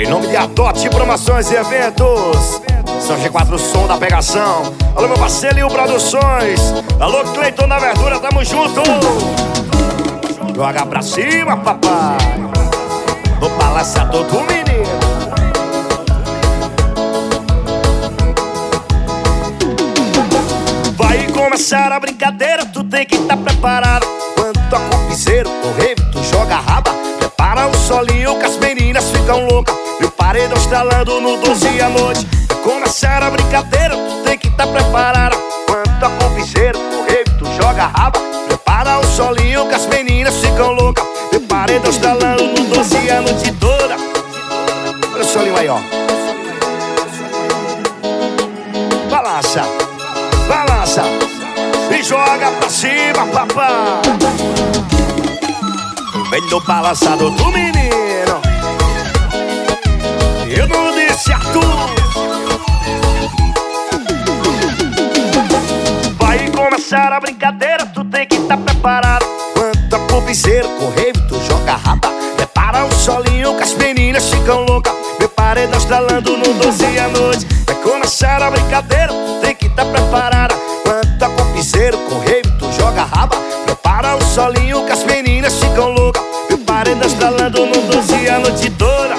Em nome de Adote Promoções e Eventos, São G4 Som da Pegação. Alô, meu parceiro Lil Produções. Alô, Cleiton da Verdura, tamo junto. Joga pra cima, papai, no balançador do menino. Vai começar a brincadeira, tu tem que estar preparado. Quando toca o piseiro, correr, tu joga a raba. Prepara o solinho que as meninas ficam loucas. E o paredão estralando no 12 à noite. Vai começar a brincadeira, tu tem que estar preparado. Quando toca o piseiro, correr, tu joga a raba. Prepara o solinho que as meninas ficam loucas. E o paredão estralando no 12 a noite toda. Olha o solinho aí, ó. Balança, balança e joga pra cima, papai. Vem no balançador do menino. Eu não disse a tu. Vai começar a brincadeira, tu tem que estar preparado. Quando toca o piseiro, correr, tu joga a raba. Prepara o solinho que as meninas ficam loucas. Meu paredão estralando no 12 à noite. Vai começar a brincadeira, tu tem que estar preparada. Quando toca o piseiro, correr, tu joga a raba. Prepara o solinho que as meninas ficam loucas. Meu paredão estralando no 12 a noite toda.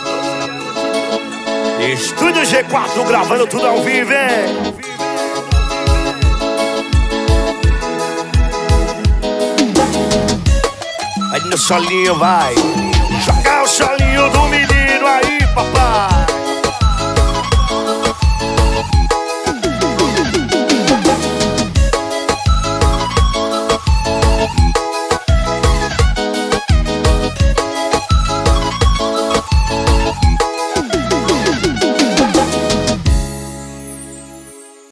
Estúdio G4 gravando tudo ao vivo, hein? Vai no solinho, vai. Joga o solinho.